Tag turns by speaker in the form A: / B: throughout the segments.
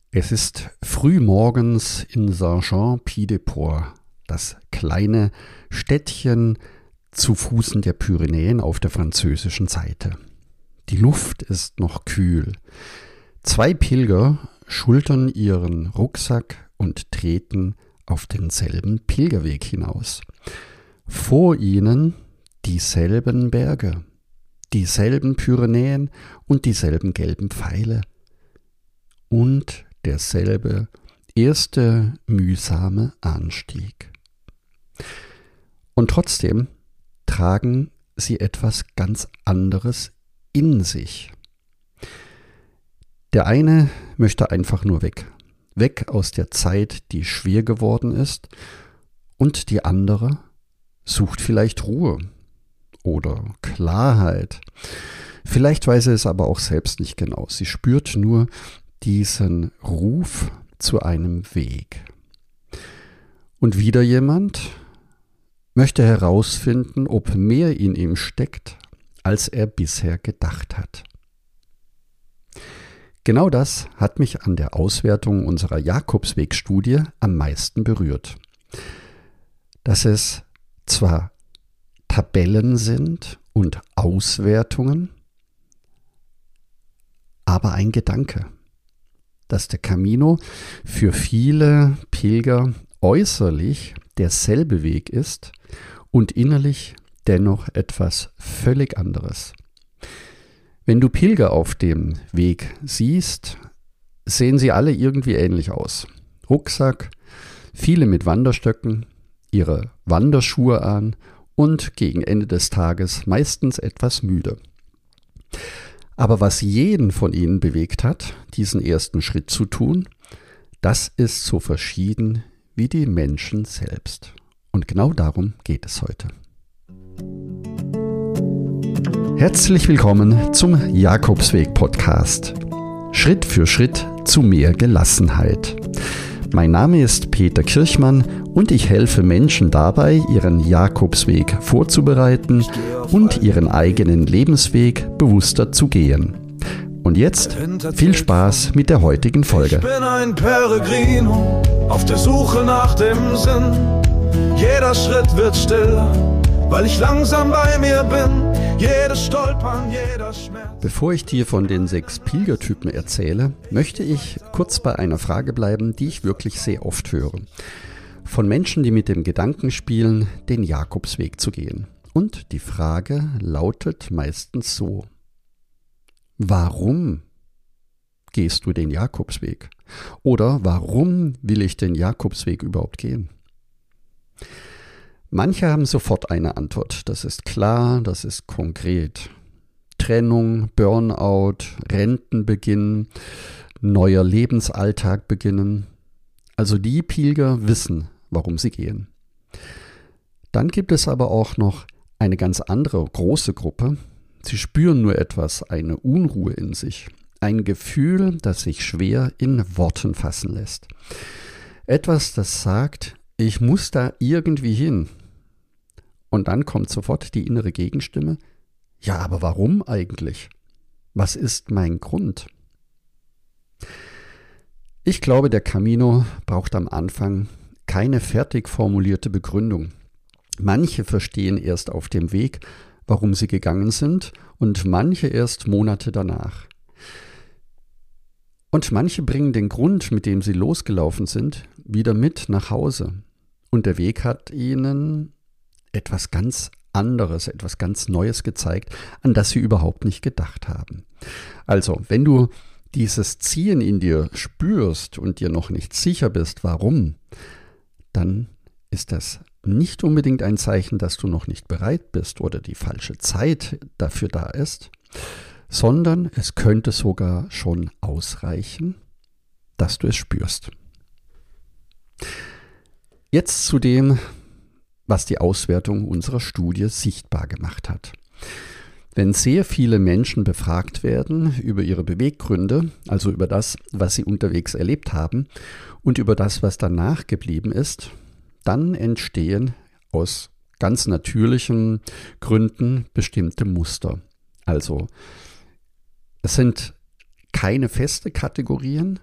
A: Es ist frühmorgens in Saint-Jean-Pied-de-Port, das kleine Städtchen zu Fußen der Pyrenäen auf der französischen Seite. Die Luft ist noch kühl. 2 Pilger schultern ihren Rucksack und treten auf denselben Pilgerweg hinaus. Vor ihnen dieselben Berge, dieselben Pyrenäen und dieselben gelben Pfeile und derselbe erste mühsame Anstieg. Und trotzdem tragen sie etwas ganz anderes in sich. Der eine möchte einfach nur weg aus der Zeit, die schwer geworden ist, und die andere sucht vielleicht Ruhe oder Klarheit. Vielleicht weiß sie es aber auch selbst nicht genau. Sie spürt nur diesen Ruf zu einem Weg. Und wieder jemand möchte herausfinden, ob mehr in ihm steckt, als er bisher gedacht hat. Genau das hat mich an der Auswertung unserer Jakobsweg-Studie am meisten berührt. Dass es zwar Tabellen sind und Auswertungen, aber ein Gedanke, dass der Camino für viele Pilger äußerlich derselbe Weg ist und innerlich dennoch etwas völlig anderes. Wenn du Pilger auf dem Weg siehst, sehen sie alle irgendwie ähnlich aus. Rucksack, viele mit Wanderstöcken, ihre Wanderschuhe an und gegen Ende des Tages meistens etwas müde. Aber was jeden von ihnen bewegt hat, diesen ersten Schritt zu tun, das ist so verschieden wie die Menschen selbst. Und genau darum geht es heute. Herzlich willkommen zum Jakobsweg-Podcast. Schritt für Schritt zu mehr Gelassenheit. Mein Name ist Peter Kirchmann und ich helfe Menschen dabei, ihren Jakobsweg vorzubereiten und ihren eigenen Lebensweg bewusster zu gehen. Und jetzt viel Spaß mit der heutigen Folge.
B: Ich bin ein Peregrino auf der Suche nach dem Sinn. Jeder Schritt wird stiller, weil ich langsam bei mir bin. Jedes Stolpern, jeder Schmerz.
A: Bevor ich dir von den 6 Pilgertypen erzähle, möchte ich kurz bei einer Frage bleiben, die ich wirklich sehr oft höre. Von Menschen, die mit dem Gedanken spielen, den Jakobsweg zu gehen. Und die Frage lautet meistens so: Warum gehst du den Jakobsweg? Oder warum will ich den Jakobsweg überhaupt gehen? Manche haben sofort eine Antwort. Das ist klar, das ist konkret. Trennung, Burnout, Rentenbeginn, neuer Lebensalltag beginnen. Also die Pilger wissen, warum sie gehen. Dann gibt es aber auch noch eine ganz andere große Gruppe. Sie spüren nur etwas, eine Unruhe in sich. Ein Gefühl, das sich schwer in Worten fassen lässt. Etwas, das sagt, ich muss da irgendwie hin. Und dann kommt sofort die innere Gegenstimme. Ja, aber warum eigentlich? Was ist mein Grund? Ich glaube, der Camino braucht am Anfang keine fertig formulierte Begründung. Manche verstehen erst auf dem Weg, warum sie gegangen sind, und manche erst Monate danach. Und manche bringen den Grund, mit dem sie losgelaufen sind, wieder mit nach Hause. Und der Weg hat ihnen etwas ganz anderes, etwas ganz Neues gezeigt, an das sie überhaupt nicht gedacht haben. Also, wenn du dieses Ziehen in dir spürst und dir noch nicht sicher bist, warum, dann ist das nicht unbedingt ein Zeichen, dass du noch nicht bereit bist oder die falsche Zeit dafür da ist, sondern es könnte sogar schon ausreichen, dass du es spürst. Jetzt zu dem, was die Auswertung unserer Studie sichtbar gemacht hat. Wenn sehr viele Menschen befragt werden über ihre Beweggründe, also über das, was sie unterwegs erlebt haben und über das, was danach geblieben ist, dann entstehen aus ganz natürlichen Gründen bestimmte Muster. Also es sind keine feste Kategorien,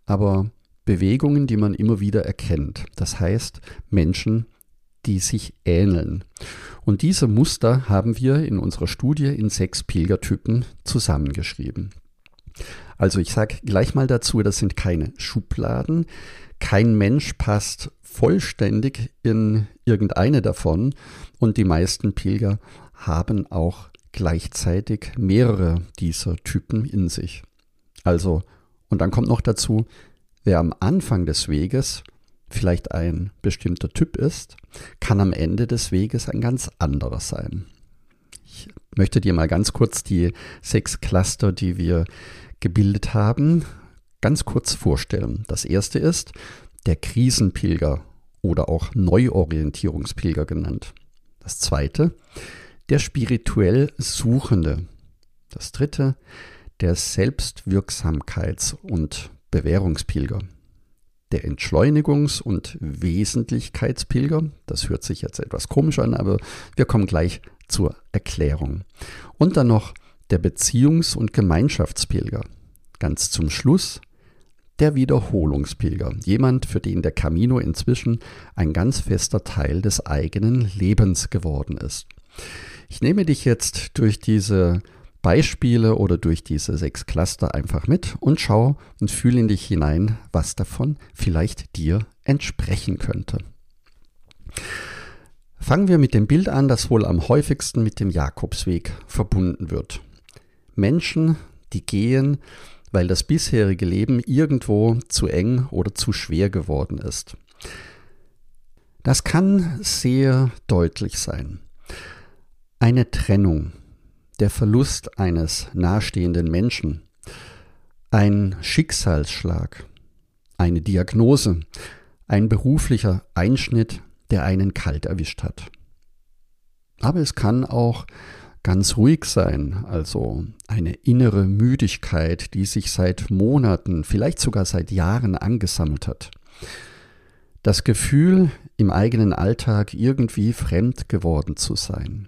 A: aber Bewegungen, die man immer wieder erkennt. Das heißt, Menschen, die sich ähneln. Und diese Muster haben wir in unserer Studie in 6 Pilgertypen zusammengeschrieben. Also ich sage gleich mal dazu, das sind keine Schubladen. Kein Mensch passt vollständig in irgendeine davon und die meisten Pilger haben auch gleichzeitig mehrere dieser Typen in sich. Also, und dann kommt noch dazu, wer am Anfang des Weges vielleicht ein bestimmter Typ ist, kann am Ende des Weges ein ganz anderer sein. Ich möchte dir mal ganz kurz die 6 Cluster, die wir gebildet haben, ganz kurz vorstellen. Das erste ist der Krisenpilger oder auch Neuorientierungspilger genannt. Das zweite, der spirituell Suchende. Das dritte, der Selbstwirksamkeits- und Bewährungspilger. Der Entschleunigungs- und Wesentlichkeitspilger. Das hört sich jetzt etwas komisch an, aber wir kommen gleich zur Erklärung. Und dann noch der Beziehungs- und Gemeinschaftspilger. Ganz zum Schluss der Wiederholungspilger. Jemand, für den der Camino inzwischen ein ganz fester Teil des eigenen Lebens geworden ist. Ich nehme dich jetzt durch diese Beispiele oder durch diese 6 Cluster einfach mit und schau und fühle in dich hinein, was davon vielleicht dir entsprechen könnte. Fangen wir mit dem Bild an, das wohl am häufigsten mit dem Jakobsweg verbunden wird. Menschen, die gehen, weil das bisherige Leben irgendwo zu eng oder zu schwer geworden ist. Das kann sehr deutlich sein. Eine Trennung, der Verlust eines nahestehenden Menschen, ein Schicksalsschlag, eine Diagnose, ein beruflicher Einschnitt, der einen kalt erwischt hat. Aber es kann auch ganz ruhig sein, also eine innere Müdigkeit, die sich seit Monaten, vielleicht sogar seit Jahren angesammelt hat. Das Gefühl, im eigenen Alltag irgendwie fremd geworden zu sein.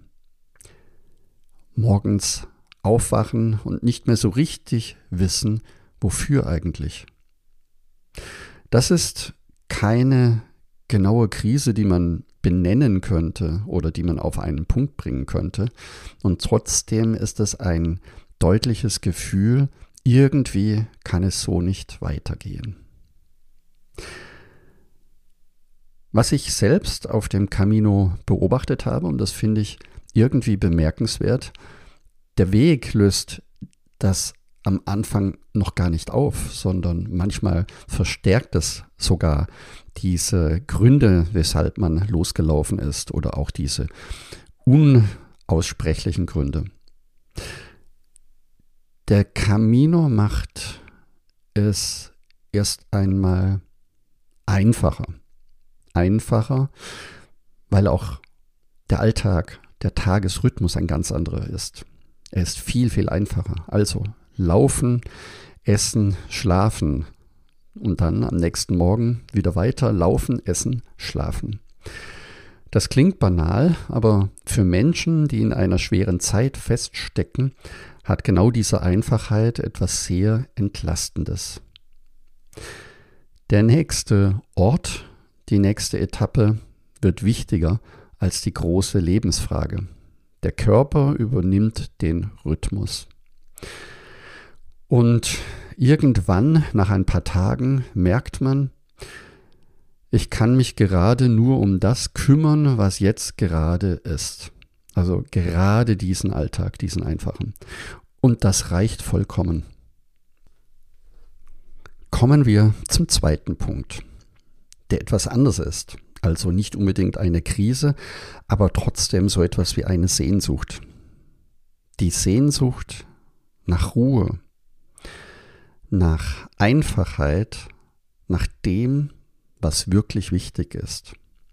A: Morgens aufwachen und nicht mehr so richtig wissen, wofür eigentlich. Das ist keine genaue Krise, die man benennen könnte oder die man auf einen Punkt bringen könnte. Und trotzdem ist es ein deutliches Gefühl, irgendwie kann es so nicht weitergehen. Was ich selbst auf dem Camino beobachtet habe, und das finde ich irgendwie bemerkenswert, der Weg löst das am Anfang noch gar nicht auf, sondern manchmal verstärkt es sogar diese Gründe, weshalb man losgelaufen ist oder auch diese unaussprechlichen Gründe. Der Camino macht es erst einmal einfacher. Einfacher, weil auch der Alltag, der Tagesrhythmus ein ganz anderer ist. Er ist viel, viel einfacher. Also laufen, essen, schlafen und dann am nächsten Morgen wieder weiter laufen, essen, schlafen. Das klingt banal, aber für Menschen, die in einer schweren Zeit feststecken, hat genau diese Einfachheit etwas sehr Entlastendes. Der nächste Ort, die nächste Etappe wird wichtiger als die große Lebensfrage. Der Körper übernimmt den Rhythmus. Und irgendwann, nach ein paar Tagen, merkt man, ich kann mich gerade nur um das kümmern, was jetzt gerade ist. Also gerade diesen Alltag, diesen einfachen. Und das reicht vollkommen. Kommen wir zum zweiten Punkt, der etwas anders ist. Also nicht unbedingt eine Krise, aber trotzdem so etwas wie eine Sehnsucht. Die Sehnsucht nach Ruhe, nach Einfachheit, nach dem, was wirklich wichtig ist.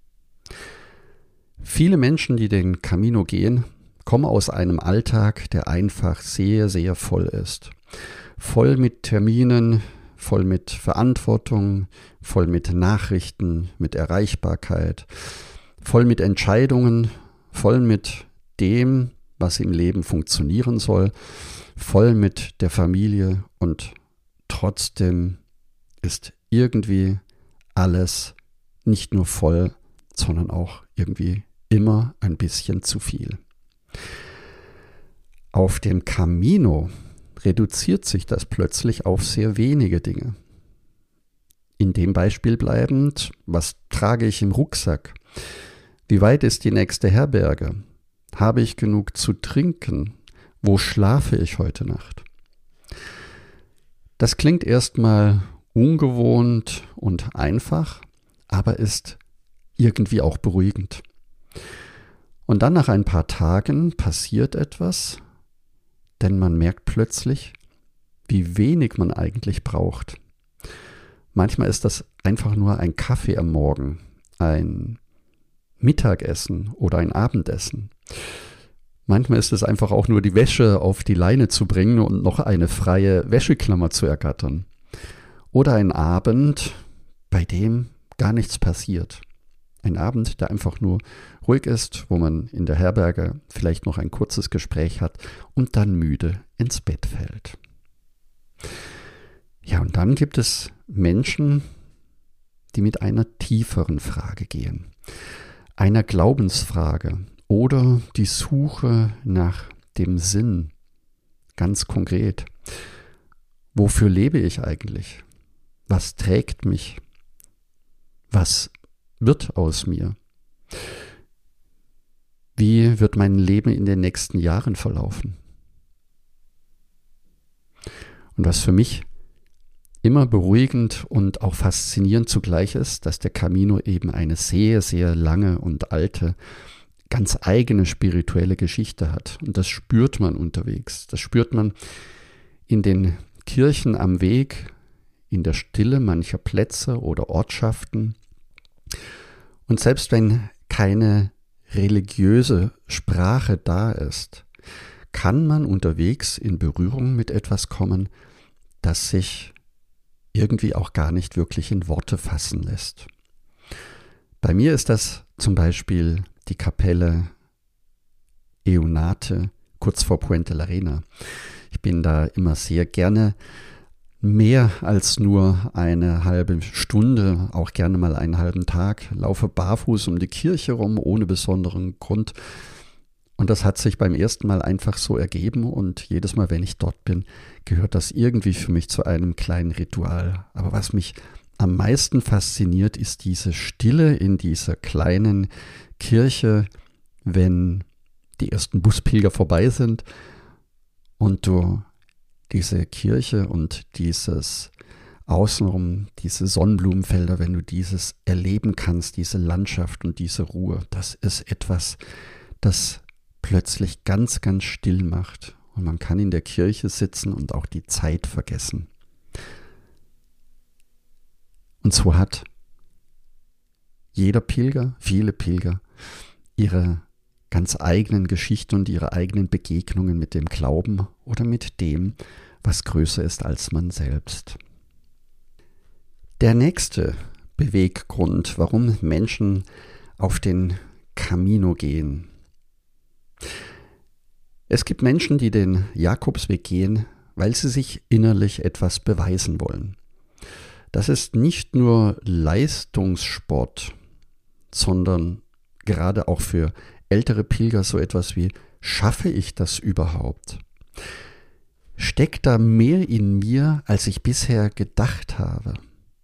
A: Viele Menschen, die den Camino gehen, kommen aus einem Alltag, der einfach sehr, sehr voll ist. Voll mit Terminen, voll mit Verantwortung, voll mit Nachrichten, mit Erreichbarkeit, voll mit Entscheidungen, voll mit dem, was im Leben funktionieren soll, voll mit der Familie und trotzdem ist irgendwie alles nicht nur voll, sondern auch irgendwie immer ein bisschen zu viel. Auf dem Camino reduziert sich das plötzlich auf sehr wenige Dinge. In dem Beispiel bleibend, was trage ich im Rucksack? Wie weit ist die nächste Herberge? Habe ich genug zu trinken? Wo schlafe ich heute Nacht? Das klingt erstmal ungewohnt und einfach, aber ist irgendwie auch beruhigend. Und dann nach ein paar Tagen passiert etwas, denn man merkt plötzlich, wie wenig man eigentlich braucht. Manchmal ist das einfach nur ein Kaffee am Morgen, ein Mittagessen oder ein Abendessen. Manchmal ist es einfach auch nur die Wäsche auf die Leine zu bringen und noch eine freie Wäscheklammer zu ergattern. Oder ein Abend, bei dem gar nichts passiert. Ein Abend, der einfach nur ruhig ist, wo man in der Herberge vielleicht noch ein kurzes Gespräch hat und dann müde ins Bett fällt. Ja, und dann gibt es Menschen, die mit einer tieferen Frage gehen, einer Glaubensfrage oder die Suche nach dem Sinn, ganz konkret. Wofür lebe ich eigentlich? Was trägt mich? Was wird aus mir? Wie wird mein Leben in den nächsten Jahren verlaufen? Und was für mich immer beruhigend und auch faszinierend zugleich ist, dass der Camino eben eine sehr, sehr lange und alte, ganz eigene spirituelle Geschichte hat. Und das spürt man unterwegs. Das spürt man in den Kirchen am Weg, in der Stille mancher Plätze oder Ortschaften. Und selbst wenn keine religiöse Sprache da ist, kann man unterwegs in Berührung mit etwas kommen, das sich irgendwie auch gar nicht wirklich in Worte fassen lässt. Bei mir ist das zum Beispiel die Kapelle Eunate kurz vor Puente Larena. Ich bin da immer sehr gerne mehr als nur eine halbe Stunde, auch gerne mal einen halben Tag, laufe barfuß um die Kirche rum, ohne besonderen Grund. Und das hat sich beim ersten Mal einfach so ergeben und jedes Mal, wenn ich dort bin, gehört das irgendwie für mich zu einem kleinen Ritual. Aber was mich am meisten fasziniert, ist diese Stille in dieser kleinen Kirche, wenn die ersten Buspilger vorbei sind und du diese Kirche und dieses Außenrum, diese Sonnenblumenfelder, wenn du dieses erleben kannst, diese Landschaft und diese Ruhe, das ist etwas, das plötzlich ganz, ganz still macht. Und man kann in der Kirche sitzen und auch die Zeit vergessen. Und so hat jeder Pilger, viele Pilger, ihre ganz eigenen Geschichten und ihre eigenen Begegnungen mit dem Glauben oder mit dem, was größer ist als man selbst. Der nächste Beweggrund, warum Menschen auf den Camino gehen. Es gibt Menschen, die den Jakobsweg gehen, weil sie sich innerlich etwas beweisen wollen. Das ist nicht nur Leistungssport, sondern gerade auch für ältere Pilger so etwas wie, schaffe ich das überhaupt? Steckt da mehr in mir, als ich bisher gedacht habe?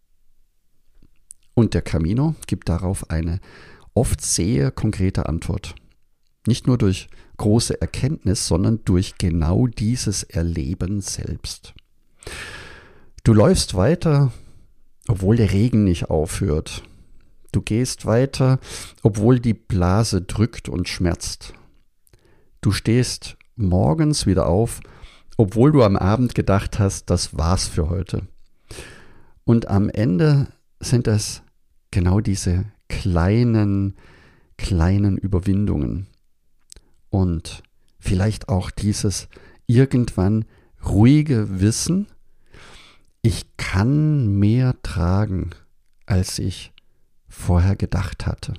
A: Und der Camino gibt darauf eine oft sehr konkrete Antwort. Nicht nur durch große Erkenntnis, sondern durch genau dieses Erleben selbst. Du läufst weiter, obwohl der Regen nicht aufhört. Du gehst weiter, obwohl die Blase drückt und schmerzt. Du stehst morgens wieder auf, obwohl du am Abend gedacht hast, das war's für heute. Und am Ende sind es genau diese kleinen Überwindungen. Und vielleicht auch dieses irgendwann ruhige Wissen, ich kann mehr tragen, als ich vorher gedacht hatte.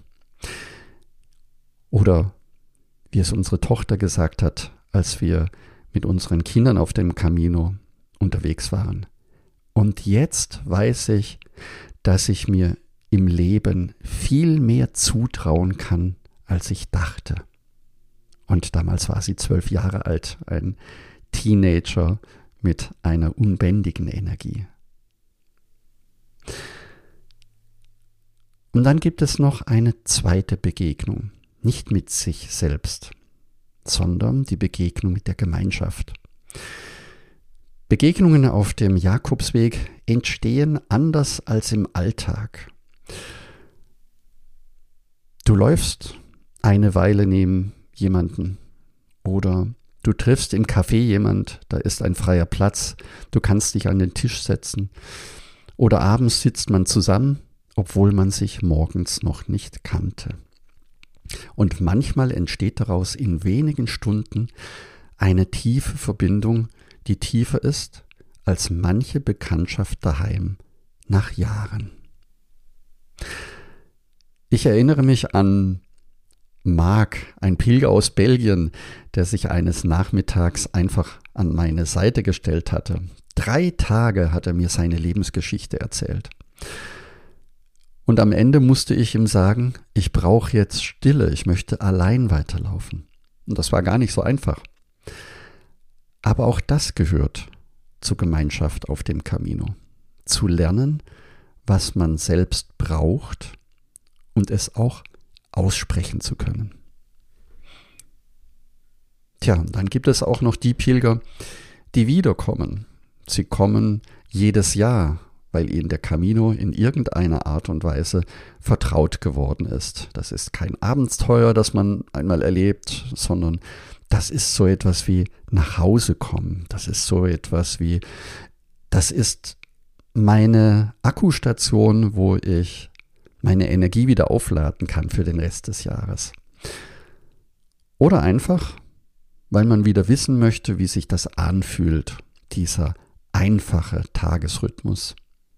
A: Oder wie es unsere Tochter gesagt hat, als wir mit unseren Kindern auf dem Camino unterwegs waren. Und jetzt weiß ich, dass ich mir im Leben viel mehr zutrauen kann, als ich dachte. Und damals war sie 12 Jahre alt, ein Teenager mit einer unbändigen Energie. Und dann gibt es noch eine zweite Begegnung, nicht mit sich selbst, sondern die Begegnung mit der Gemeinschaft. Begegnungen auf dem Jakobsweg entstehen anders als im Alltag. Du läufst eine Weile neben jemanden oder du triffst im Café jemand, da ist ein freier Platz, du kannst dich an den Tisch setzen oder abends sitzt man zusammen, obwohl man sich morgens noch nicht kannte. Und manchmal entsteht daraus in wenigen Stunden eine tiefe Verbindung, die tiefer ist als manche Bekanntschaft daheim nach Jahren. Ich erinnere mich an Marc, ein Pilger aus Belgien, der sich eines Nachmittags einfach an meine Seite gestellt hatte. 3 Tage hat er mir seine Lebensgeschichte erzählt. Und am Ende musste ich ihm sagen, ich brauche jetzt Stille, ich möchte allein weiterlaufen. Und das war gar nicht so einfach. Aber auch das gehört zur Gemeinschaft auf dem Camino. Zu lernen, was man selbst braucht und es auch aussprechen zu können. Tja, und dann gibt es auch noch die Pilger, die wiederkommen. Sie kommen jedes Jahr, weil ihnen der Camino in irgendeiner Art und Weise vertraut geworden ist. Das ist kein Abenteuer, das man einmal erlebt, sondern das ist so etwas wie nach Hause kommen. Das ist so etwas wie, das ist meine Akkustation, wo ich meine Energie wieder aufladen kann für den Rest des Jahres. Oder einfach, weil man wieder wissen möchte, wie sich das anfühlt, dieser einfache Tagesrhythmus.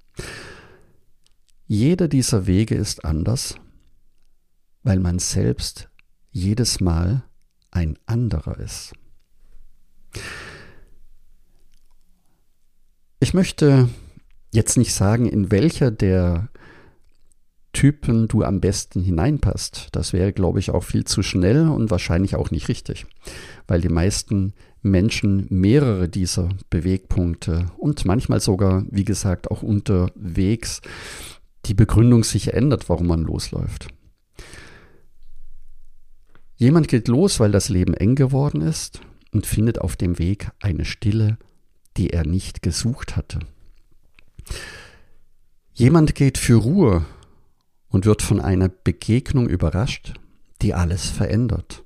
A: Jeder dieser Wege ist anders, weil man selbst jedes Mal ein anderer ist. Ich möchte jetzt nicht sagen, in welcher der Typen du am besten hineinpasst. Das wäre, glaube ich, auch viel zu schnell und wahrscheinlich auch nicht richtig, weil die meisten Menschen mehrere dieser Bewegpunkte und manchmal sogar, wie gesagt, auch unterwegs die Begründung sich ändert, warum man losläuft. Jemand geht los, weil das Leben eng geworden ist und findet auf dem Weg eine Stille, die er nicht gesucht hatte. Jemand geht für Ruhe und wird von einer Begegnung überrascht, die alles verändert.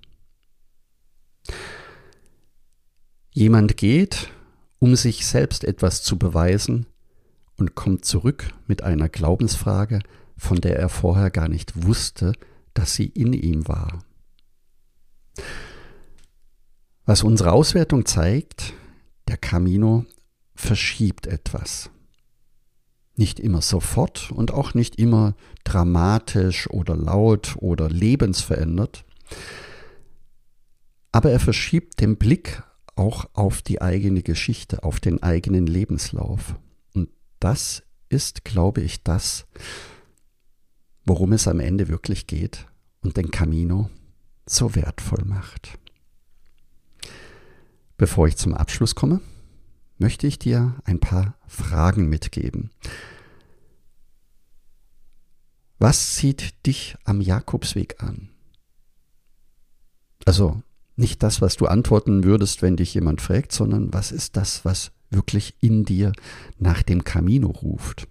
A: Jemand geht, um sich selbst etwas zu beweisen und kommt zurück mit einer Glaubensfrage, von der er vorher gar nicht wusste, dass sie in ihm war. Was unsere Auswertung zeigt, der Camino verschiebt etwas. Nicht immer sofort und auch nicht immer dramatisch oder laut oder lebensverändert, aber er verschiebt den Blick auch auf die eigene Geschichte, auf den eigenen Lebenslauf. Und das ist, glaube ich, das, worum es am Ende wirklich geht und den Camino so wertvoll macht. Bevor ich zum Abschluss komme, möchte ich dir ein paar Fragen mitgeben. Was zieht dich am Jakobsweg an? Also nicht das, was du antworten würdest, wenn dich jemand fragt, sondern was ist das, was wirklich in dir nach dem Camino ruft?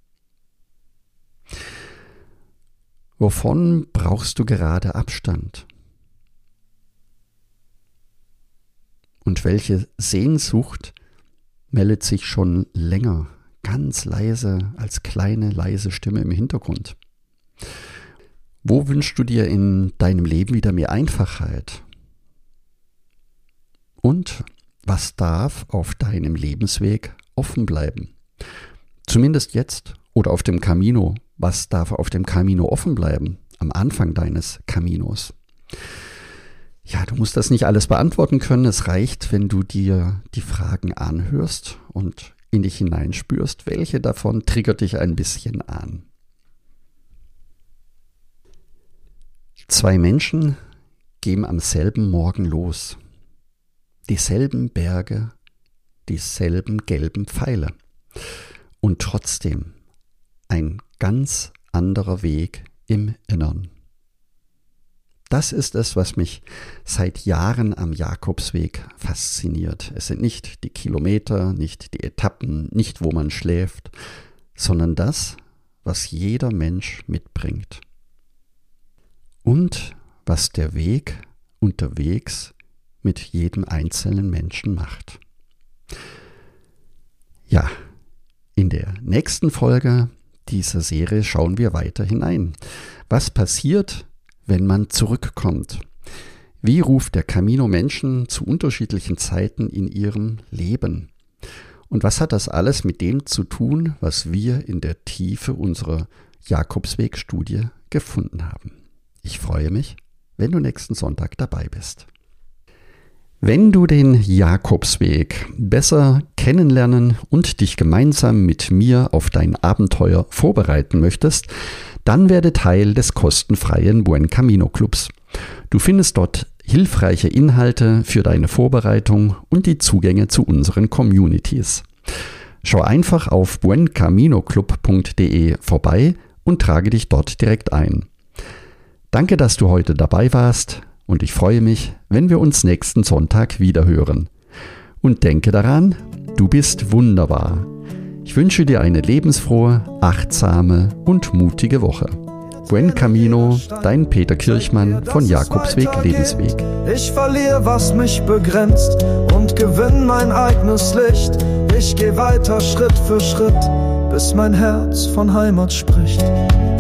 A: Wovon brauchst du gerade Abstand? Und welche Sehnsucht meldet sich schon länger, ganz leise, als kleine, leise Stimme im Hintergrund? Wo wünschst du dir in deinem Leben wieder mehr Einfachheit? Und was darf auf deinem Lebensweg offen bleiben? Zumindest jetzt oder auf dem Camino. Was darf auf dem Camino offen bleiben? Am Anfang deines Caminos. Ja, du musst das nicht alles beantworten können. Es reicht, wenn du dir die Fragen anhörst und in dich hineinspürst, welche davon triggert dich ein bisschen an. 2 Menschen gehen am selben Morgen los. Dieselben Berge, dieselben gelben Pfeile. Und trotzdem ein ganz anderer Weg im Innern. Das ist es, was mich seit Jahren am Jakobsweg fasziniert. Es sind nicht die Kilometer, nicht die Etappen, nicht wo man schläft, sondern das, was jeder Mensch mitbringt. Und was der Weg unterwegs mit jedem einzelnen Menschen macht. Ja, in der nächsten Folge dieser Serie schauen wir weiter hinein. Was passiert, wenn man zurückkommt? Wie ruft der Camino Menschen zu unterschiedlichen Zeiten in ihrem Leben? Und was hat das alles mit dem zu tun, was wir in der Tiefe unserer Jakobsweg-Studie gefunden haben? Ich freue mich, wenn du nächsten Sonntag dabei bist. Wenn du den Jakobsweg besser kennenlernen und dich gemeinsam mit mir auf dein Abenteuer vorbereiten möchtest, dann werde Teil des kostenfreien Buen Camino Clubs. Du findest dort hilfreiche Inhalte für deine Vorbereitung und die Zugänge zu unseren Communities. Schau einfach auf buencaminoclub.de vorbei und trage dich dort direkt ein. Danke, dass du heute dabei warst und ich freue mich, wenn wir uns nächsten Sonntag wiederhören. Und denke daran, du bist wunderbar. Ich wünsche dir eine lebensfrohe, achtsame und mutige Woche. Buen Camino, dein Peter Kirchmann von Jakobsweg Lebensweg.
B: Ich verliere, was mich begrenzt und gewinn mein eigenes Licht. Ich geh weiter Schritt für Schritt, bis mein Herz von Heimat spricht.